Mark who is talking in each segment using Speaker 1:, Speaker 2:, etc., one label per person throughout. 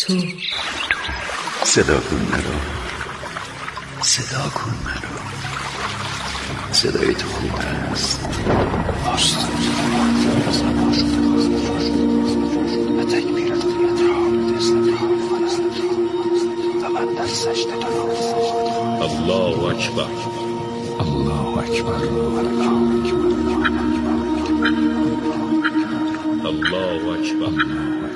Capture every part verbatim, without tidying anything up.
Speaker 1: تو
Speaker 2: صدا کن مرا، صدا کن مرا، صدای تو خوب است. و تکبیر دنیت را به دستت و من در سجده تو الله اکبر، الله اکبر، الله اکبر.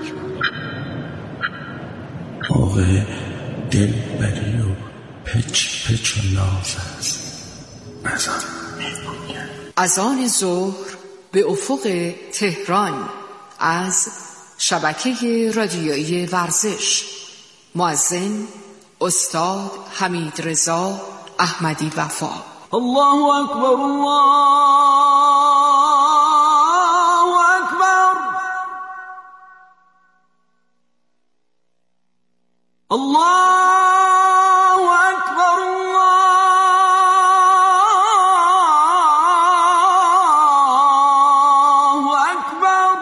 Speaker 3: موقع دلبری و پچ پچ و ناز است. اذان میگوید
Speaker 1: اذان ظهر به افق تهران از شبکه رادیویی ورزش. مؤذن استاد حمیدرضا احمدی وفا.
Speaker 4: الله اکبر، الله اکبر، الله اکبر، الله اکبر.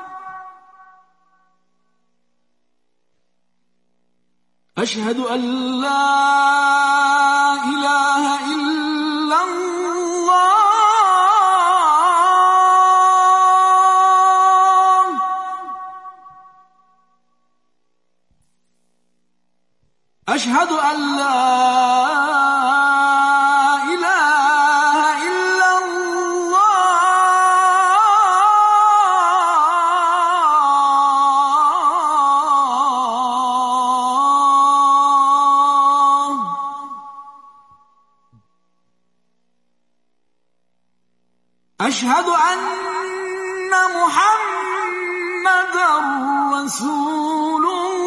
Speaker 4: اشهد ان لا اله الا الله. اشهد ان لا اله الا الله. اشهد ان محمدا رسول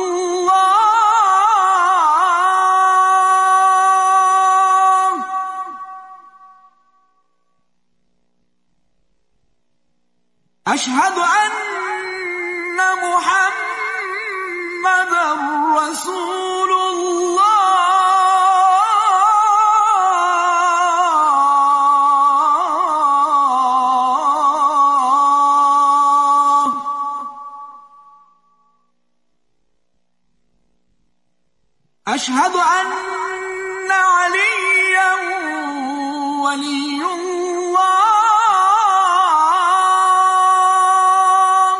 Speaker 4: الله. اشهد ان محمدا رسول الله. اشهد ان عليا ولي الله.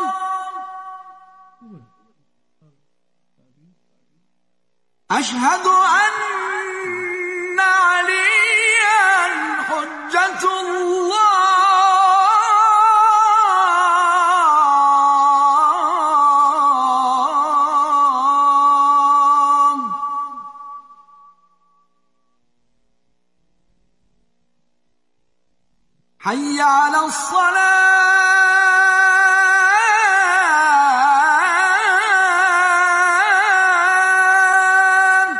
Speaker 4: اشهد ان عليا حجة الله. حي على الصلاة.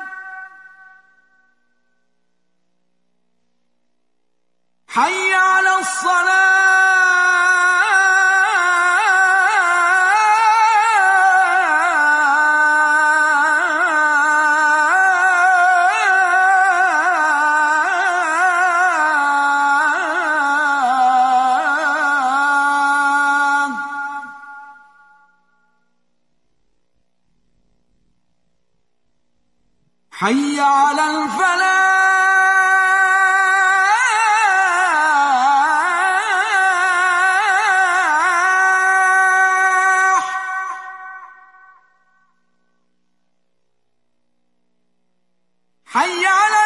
Speaker 4: حي على الصلاة. حي على الفلاح. حي على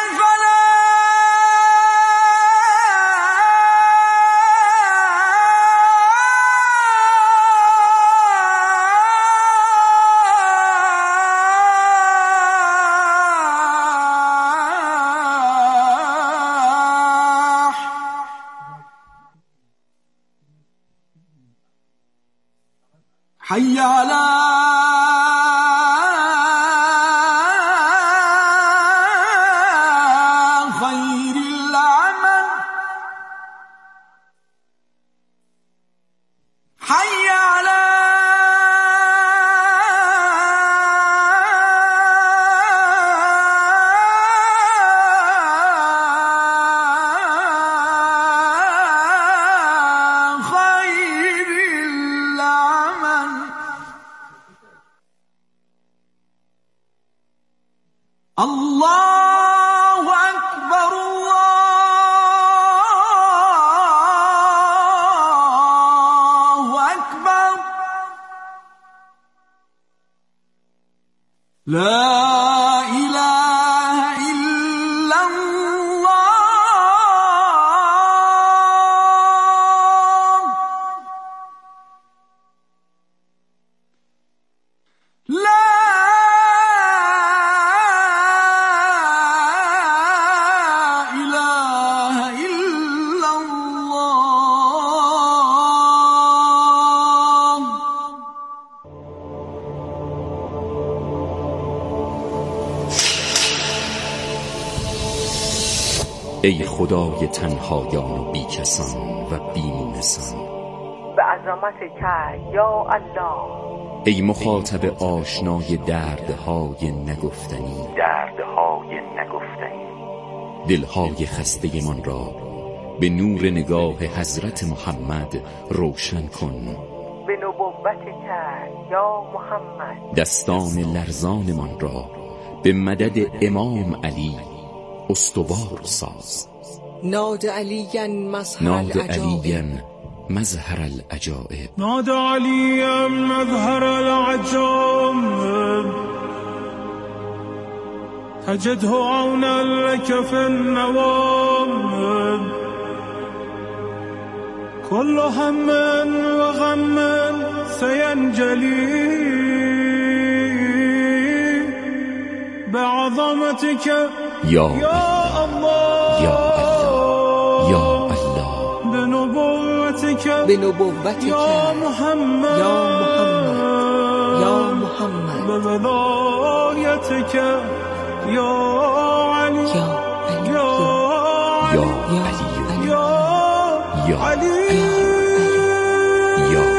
Speaker 4: الفلاح. حي على خير العمل. حي على خير العمل. الله اکبر الله اکبر لا اله الا الله لا
Speaker 5: ای خدای تنهایان و بیکسان و بیمونسان،
Speaker 6: به عظمت که یا الله،
Speaker 5: ای مخاطب آشنای دردهای نگفتنی
Speaker 6: دردهای نگفتنی،
Speaker 5: دلهای خسته من را به نور نگاه حضرت محمد روشن کن.
Speaker 6: به نبوت که یا محمد،
Speaker 5: دستان لرزان من را به مدد امام علی استوار ساز.
Speaker 1: ناد علیاً مظهر
Speaker 5: ناد
Speaker 1: العجائب
Speaker 5: علیاً مظهر العجائب
Speaker 4: نادى عليا مظهر العجائب تجده عونا لك في النوائب كل هم وغم سينجلي بعظمتك
Speaker 5: یا
Speaker 4: يا الله
Speaker 5: یا الله یا الله
Speaker 4: بنبوتك
Speaker 1: به نبوتک
Speaker 4: يا محمد
Speaker 1: یا محمد یا محمد
Speaker 4: بولايتك يا علي
Speaker 1: یا علی
Speaker 4: يا
Speaker 5: یا
Speaker 4: علي
Speaker 5: علی
Speaker 4: يا
Speaker 5: یا
Speaker 4: علي
Speaker 5: یا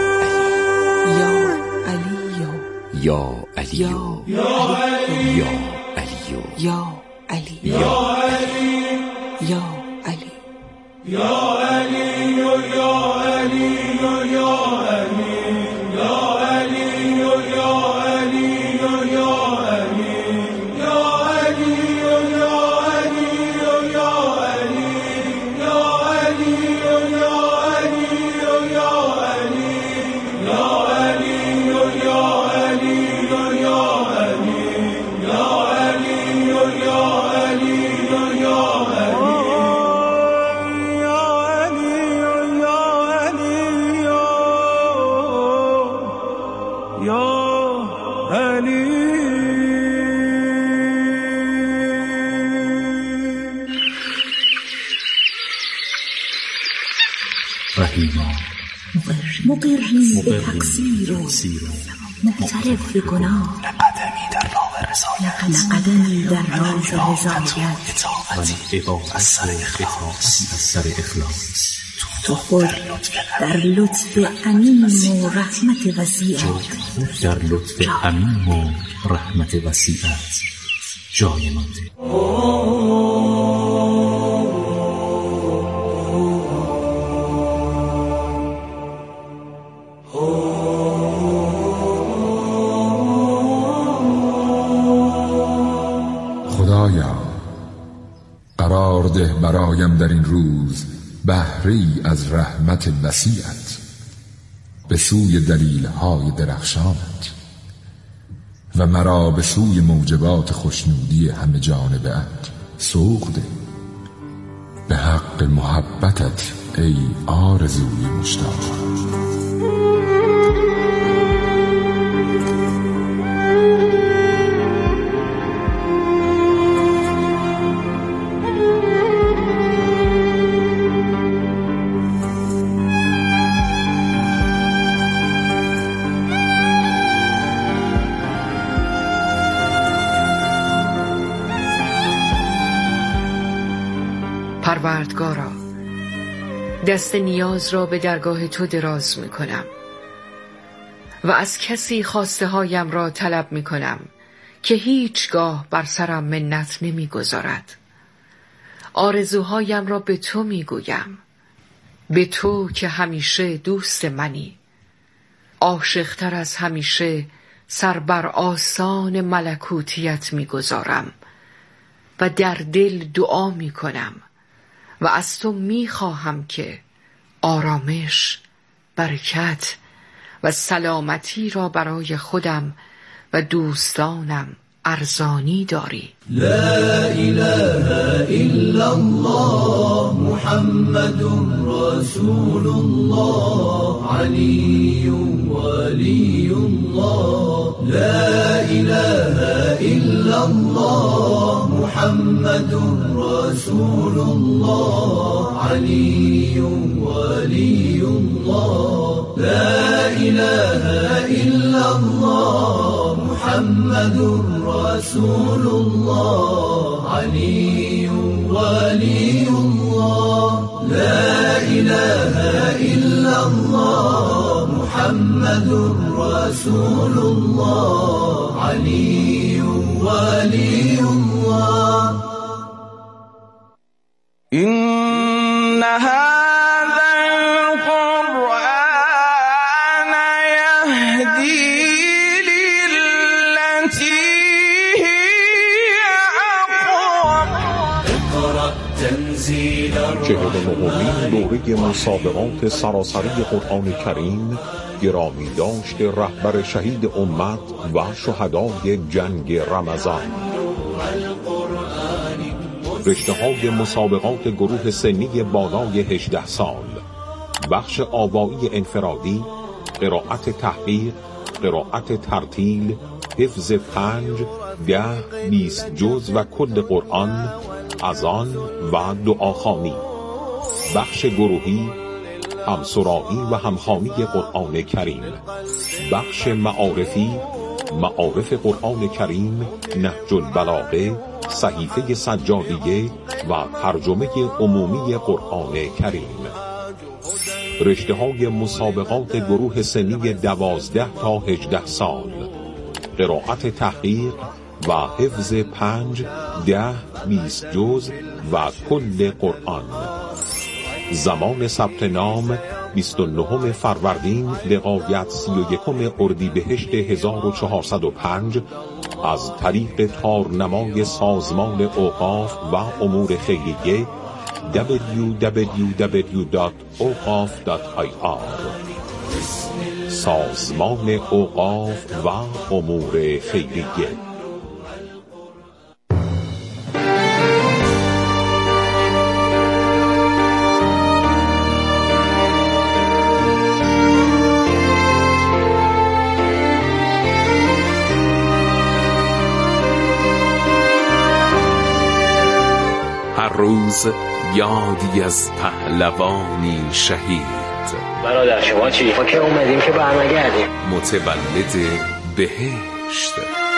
Speaker 1: یا علی
Speaker 5: یا علی
Speaker 1: یا
Speaker 5: یا علی
Speaker 1: یا علی
Speaker 4: يا علي
Speaker 1: یا علی
Speaker 4: يا علي يا علي يا علي يا علي يا علي يا علي يا علي يا علي يا علي يا علي يا علي يا علي يا علي يا علي يا علي يا علي يا علي يا علي
Speaker 3: رحیما
Speaker 7: مقرین به تقصیر و معترف به گناه،
Speaker 3: قدمی در راه رضایت
Speaker 7: قدمی در راه رضایت
Speaker 3: و از سر اخلاص از سر اخلاص
Speaker 7: تو خود در لطف عمیم و رحمت وسیعت
Speaker 3: در لطف عمیم و رحمت وسیعت جای مانده.
Speaker 8: خدایا قرار ده برایم در این روز بهری از رحمت وسیعت به سوی دلیل‌های درخشانت و مرا به سوی موجبات خوشنودی همه جانبه‌ات سوق ده به حق محبتت ای آرزوی مشتاق.
Speaker 1: پروردگارا، دست نیاز را به درگاه تو دراز می کنم و از کسی خواسته هایم را طلب می کنم که هیچگاه بر سرم منت نمی گذارد. آرزوهایم را به تو می گویم، به تو که همیشه دوست منی، عاشق‌تر از همیشه سر بر آسان ملکوتیت می گذارم و در دل دعا می کنم و از تو می خواهم که آرامش، برکت و سلامتی را برای خودم و دوستانم ارزانی داری.
Speaker 4: لا اله الا الله محمد رسول الله علی ولی الله. لا اله الا الله محمد رسول الله علی ولی الله. لا اله الا الله محمد رسول الله علی ولی الله. لا اله الا الله محمد رسول الله علی ولی الله. این هذا القرآن یهدی
Speaker 9: چهلمین دوره مسابقات سراسری قرآن کریم گرامی داشت رهبر شهید امت و شهدای جنگ رمضان. رشته‌های مسابقات گروه سنی بالای هجده سال، بخش آوایی انفرادی، قرائت تحقیق، قرائت ترتیل، حفظ پنج، ده، بیست جز و کل قرآن، اذان و دعاخوانی. بخش گروهی، همسرایی و همخوانی قرآن کریم. بخش معارفی، معارف قرآن کریم، نهج البلاغه، صحیفه سجادیه و ترجمه عمومی قرآن کریم. رشته‌های مسابقات گروه سنی دوازده تا هجده سال، قرائت تحقیق و حفظ پنج، ده، بیست جز و کل قرآن. زمان ثبت نام بیست و نهم فروردین لغایت سی و یکم اردیبهشت هزار و چهارصد و پنج از طریق تارنمای سازمان اوقاف و امور خیریه دبلیو دبلیو دبلیو دات اوقاف دات آی آر. سازمان اوقاف و امور خیریه.
Speaker 10: روز یادی از پهلوانی شهید.
Speaker 11: برادر شما چی؟ ما که اومدیم که برنگردیم.
Speaker 10: متولد بهشت.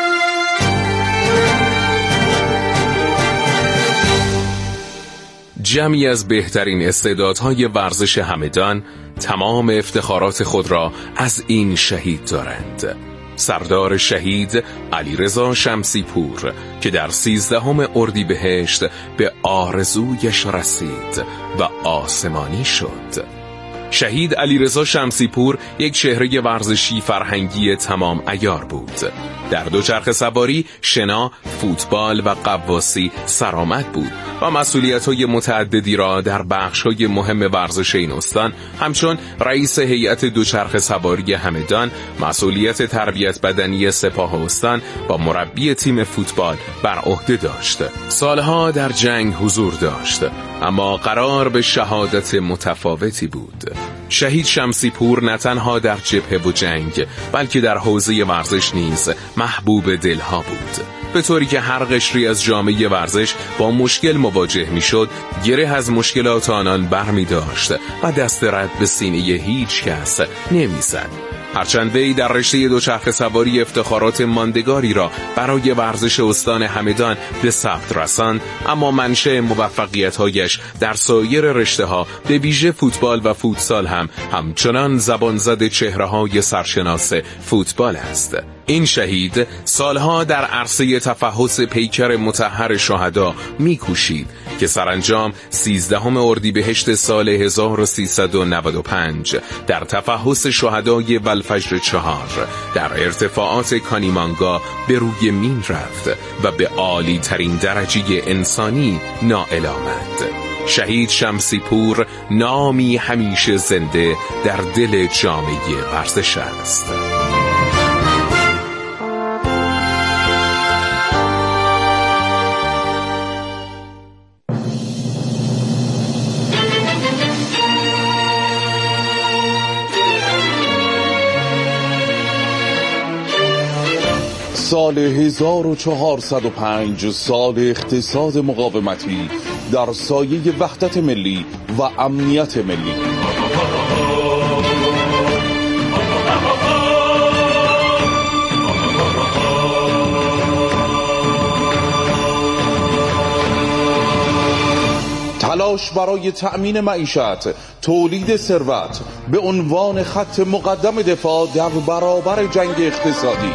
Speaker 10: جمعی از بهترین استعدادهای ورزش همدان تمام افتخارات خود را از این شهید دارند. سردار شهید علیرضا شمسی پور که در سیزدهم اردیبهشت به آرزویش رسید و آسمانی شد. شهید علیرضا شمسی پور یک چهره ورزشی فرهنگی تمام عیار بود. در دوچرخه سواری، شنا، فوتبال و قواسی سرآمد بود و مسئولیت‌های متعددی را در بخش‌های مهم ورزش این استان همچون رئیس هیئت دوچرخه سواری همدان، مسئولیت تربیت بدنی سپاه استان و مربی تیم فوتبال بر عهده داشت. سالها در جنگ حضور داشت، اما قرار به شهادت متفاوتی بود. شهید شمسی پور نه تنها در جبهه و جنگ بلکه در حوزه ورزش نیز محبوب دلها بود، به طوری که هر قشری از جامعه ورزش با مشکل مواجه می شد گره از مشکلات آنان بر می داشت و دست رد به سینه هیچ کس نمی زد. هرچند وی در رشته دوچرخه سواری افتخارات ماندگاری را برای ورزش استان همدان به ثبت رساند، اما منشأ موفقیت‌هایش در سایر رشته‌ها به ویژه فوتبال و فوتسال هم همچنان زبان زد چهره‌های سرشناس فوتبال است. این شهید سالها در عرصه تفحص پیکر مطهر شهدا می‌کوشید که سرانجام سیزدهم اردیبهشت سال هزار و سیصد و نود و پنج در تفحص شهدای والفجر چهار در ارتفاعات کانیمانگا به روی مین رفت و به عالی ترین درجه انسانی نائل آمد. شهید شمسی پور نامی همیشه زنده در دل جامعه ورزش است.
Speaker 12: سال هزار و چهارصد و پنج، سال اقتصاد مقاومتی در سایه وحدت ملی و امنیت ملی. تلاش برای تأمین معیشت، تولید ثروت به عنوان خط مقدم دفاع در برابر جنگ اقتصادی.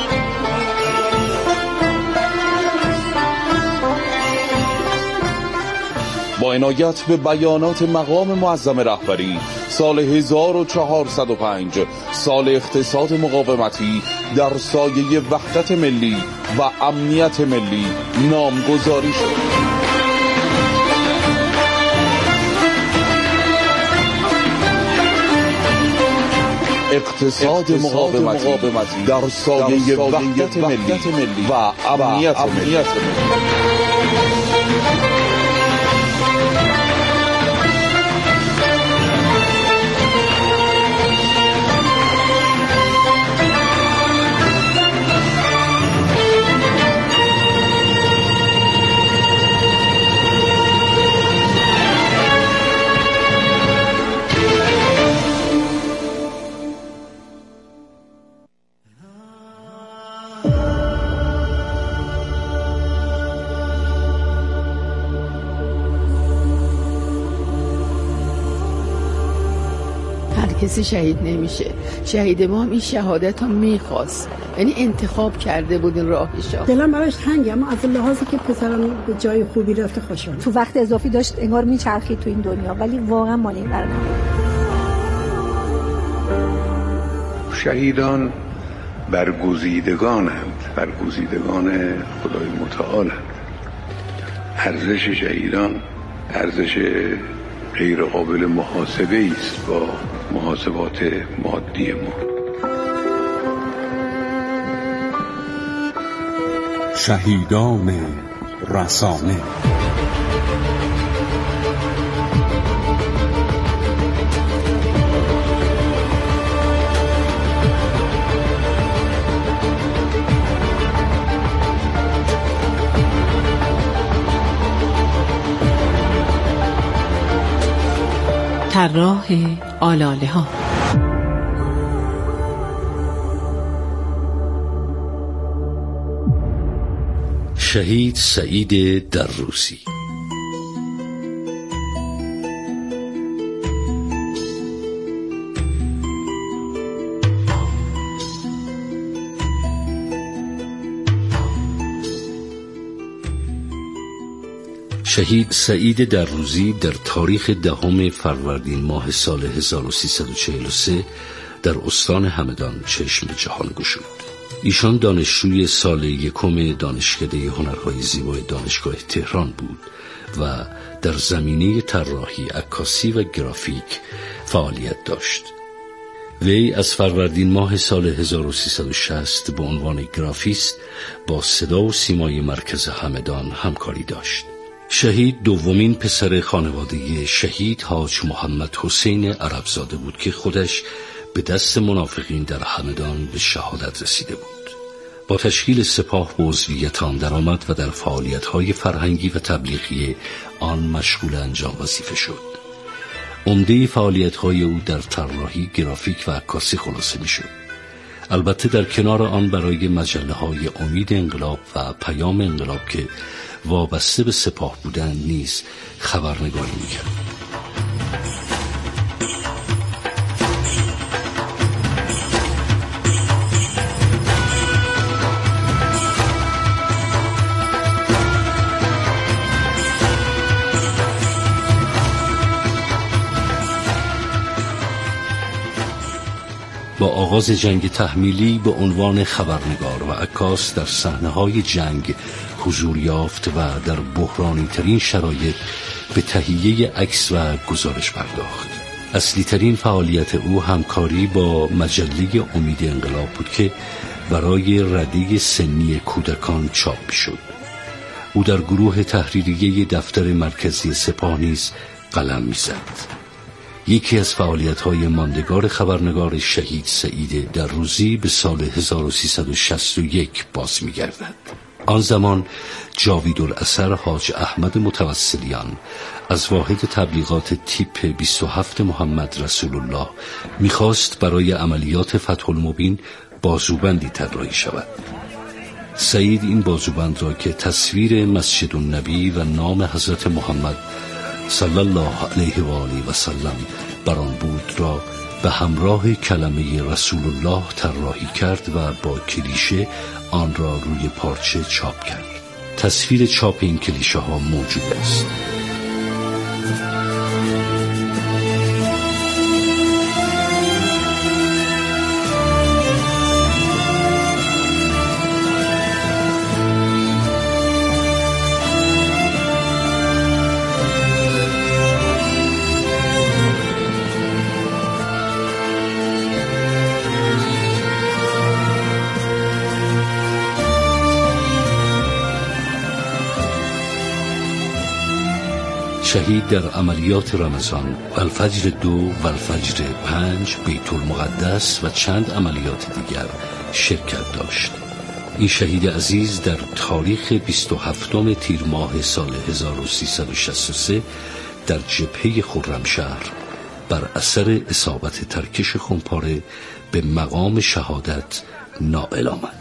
Speaker 12: با عنایت به بیانات مقام معظم رهبری، سال هزار و چهارصد و پنج سال اقتصاد مقاومتی در سایه وحدت ملی و امنیت ملی نامگذاری شد. اقتصاد مقاومتی در سایه وحدت ملی و امنیت ملی.
Speaker 13: کسی شهید نمیشه. شهید ما هم این شهادت هم میخواست، یعنی انتخاب کرده بود این راهشا.
Speaker 14: دلم براش تنگه، اما از لحاظی که پسرم به جای خوبی رفته خوشحالم.
Speaker 15: تو وقت اضافی داشت انگار میچرخید تو این دنیا، ولی واقعا مال این برنامه.
Speaker 16: شهیدان برگزیدگانند، برگزیدگان خدای متعالند. ارزش شهیدان ارزش غیر قابل محاسبه است با محاسبات مادی ما.
Speaker 9: شهیدان رسانه.
Speaker 1: طراح آلاله ها.
Speaker 17: شهید سعید دروسی. شهید سعید دروسی در تاریخ دهم فروردین ماه سال هزار و سیصد و چهل و سه در استان همدان چشم جهان گشود. ایشان دانشجوی سال یکم دانشکده هنرهای زیبای دانشگاه تهران بود و در زمینه طراحی، عکاسی و گرافیک فعالیت داشت. وی از فروردین ماه سال هزار و سیصد و شصت به عنوان گرافیست با صدا و سیمای مرکز همدان همکاری داشت. شهید دومین پسر خانواده شهید حاج محمد حسین عربزاده بود که خودش به دست منافقین در همدان به شهادت رسیده بود. با تشکیل سپاه به عضویت آن درآمد و در فعالیت‌های فرهنگی و تبلیغی آن مشغول انجام وظیفه شد. عمده فعالیت‌های او در طراحی، گرافیک و عکاسی خلاصه می‌شد. البته در کنار آن برای مجله‌های امید انقلاب و پیام انقلاب که وابسته به سپاه بودند نیز خبرنگاری می‌کرد. با آغاز جنگ تحمیلی به عنوان خبرنگار و عکاس در صحنه‌های جنگ حضور یافت و در بحرانی ترین شرایط به تهیه عکس و گزارش پرداخت. اصلی ترین فعالیت او همکاری با مجله امید انقلاب بود که برای رده سنی کودکان چاپ شد. او در گروه تحریریه دفتر مرکزی سپاه نیز قلم می‌زد. یکی از فعالیت‌های ماندگار خبرنگار شهید سعید دروزی به سال هزار و سیصد و شصت و یک باز می‌گردد. آن زمان جاویدالاثر حاج احمد متوسلیان از واحد تبلیغات تیپ بیست و هفت محمد رسول الله می‌خواست برای عملیات فتح المبین بازوبندی طراحی شود. سعید این بازوبند را که تصویر مسجد النبی و نام حضرت محمد صلی الله علیه و آله و سلم بر آن بود را به همراه کلمه رسول الله طراحی کرد و با کلیشه آن را روی پارچه چاپ کرد. تصویر چاپ این کلیشه ها موجود است. شهید در عملیات رمضان و الفجر دو و الفجر پنج بیت المقدس و چند عملیات دیگر شرکت داشت. این شهید عزیز در تاریخ بیست و هفتم تیر ماه سال هزار و سیصد و شصت و سه در جبهه خرمشهر بر اثر اصابت ترکش خمپاره به مقام شهادت نائل آمد.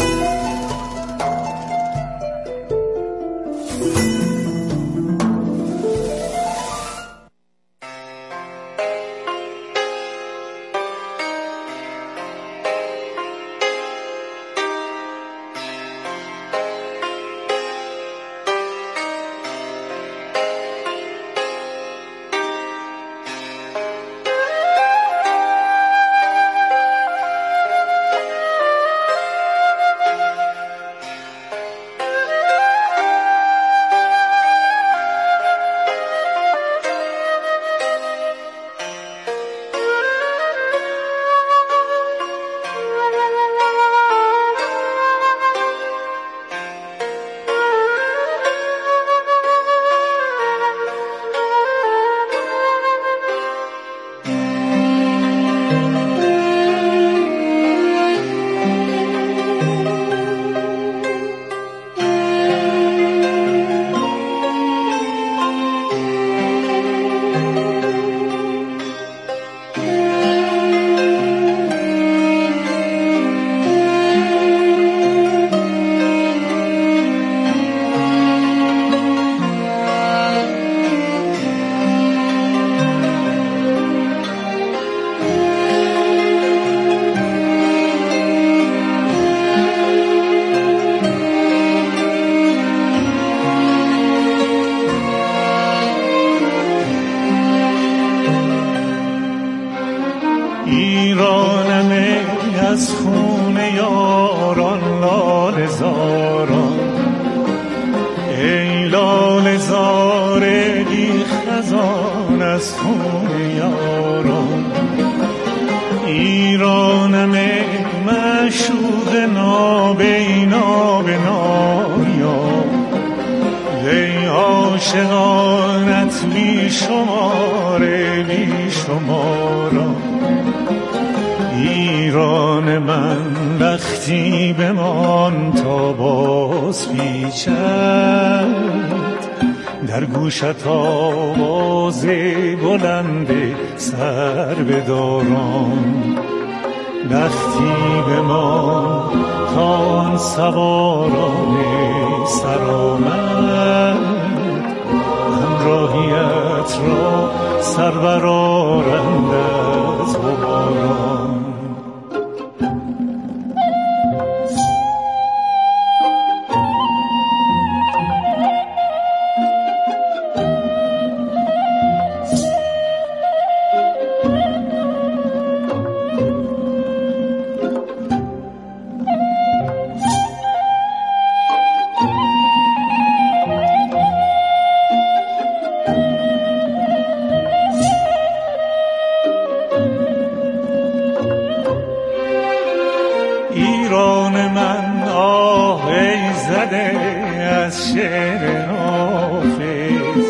Speaker 18: ایران من وقتی بمان تا باز پیچد در گوشت آواز بلند سر بدارم وقتی بمان تا آن سواران سرآمد همراهیت را سر برآرند از غباران. ایران من آه ای زده از شعر حافظ،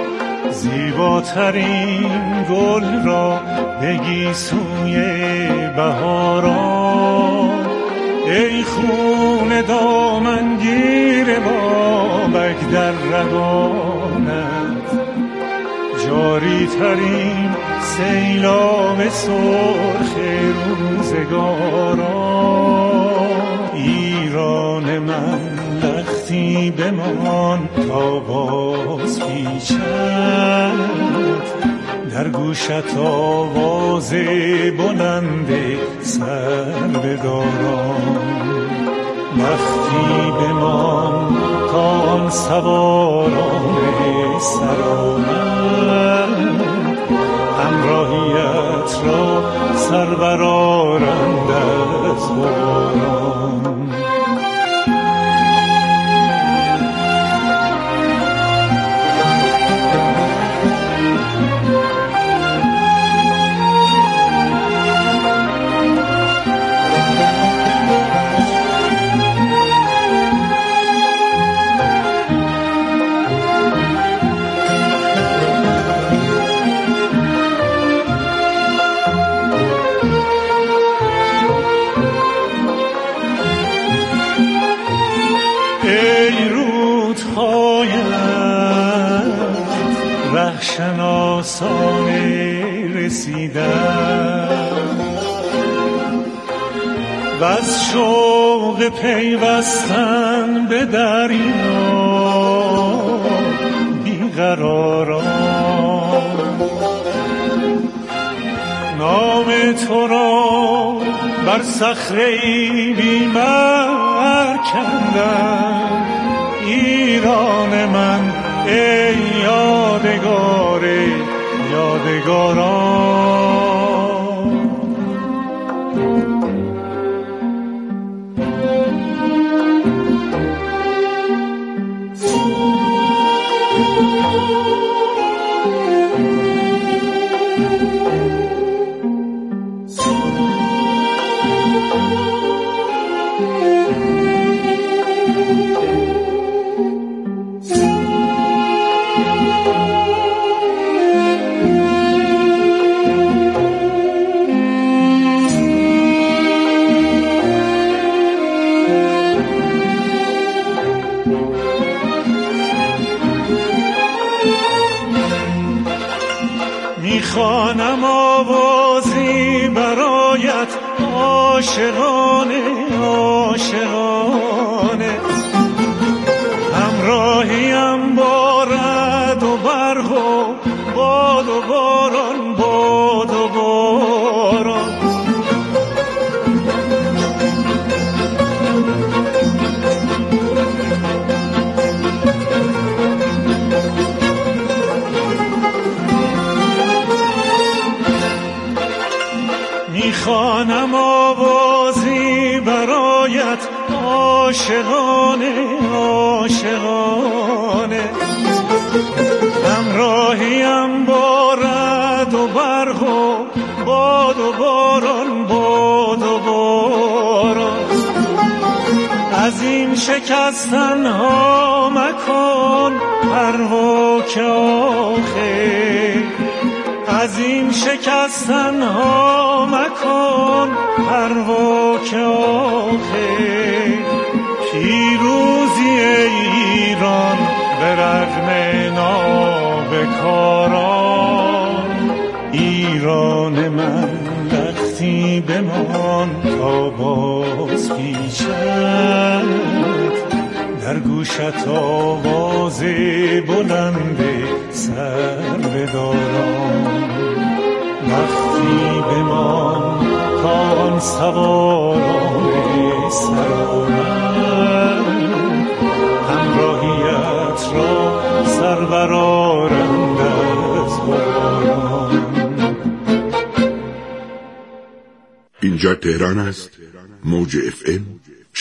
Speaker 18: زیباترین گل را بگی سوی بهاران. ای خون دامنگیر بابک در رگانت، جاری ترین سیلاب سرخ روزگاران. ایران من لختی بمان تا باز پیچد، در گوشت آواز بلند سر بداران. لختی بمان تا آن سواران سرآمد، همراهیت را سر برآرند از باران. رهشناسانه رسیدم و از شوق پیوستن به دریا بیقراران. نام تو را بر صخره‌ای بی‌مر کندم. ایران من ای یادگار یادگاران. میخوانم آوازی برایت عاشقانه عاشقانه، همراهیم با رعد و برق و باد و باران باد و باران. میخوانم آوازی برایت عاشقانه عاشقانه، همراهیم با رعد و برق و باد و باران باد و باران. از این شکستن ها مکن پروا که آخر، از این شکستن ها مکن پروا که آخر. پیروزی ایران به رغم نابکاران. ایران من لختی بمان تا باز پیچد، در گوشت آواز بلند سر بداران. لختی بمان تا آن سواران سرآمد، همراهیت را سر برآرند از باران.
Speaker 19: اینجا تهران است، موج اف ام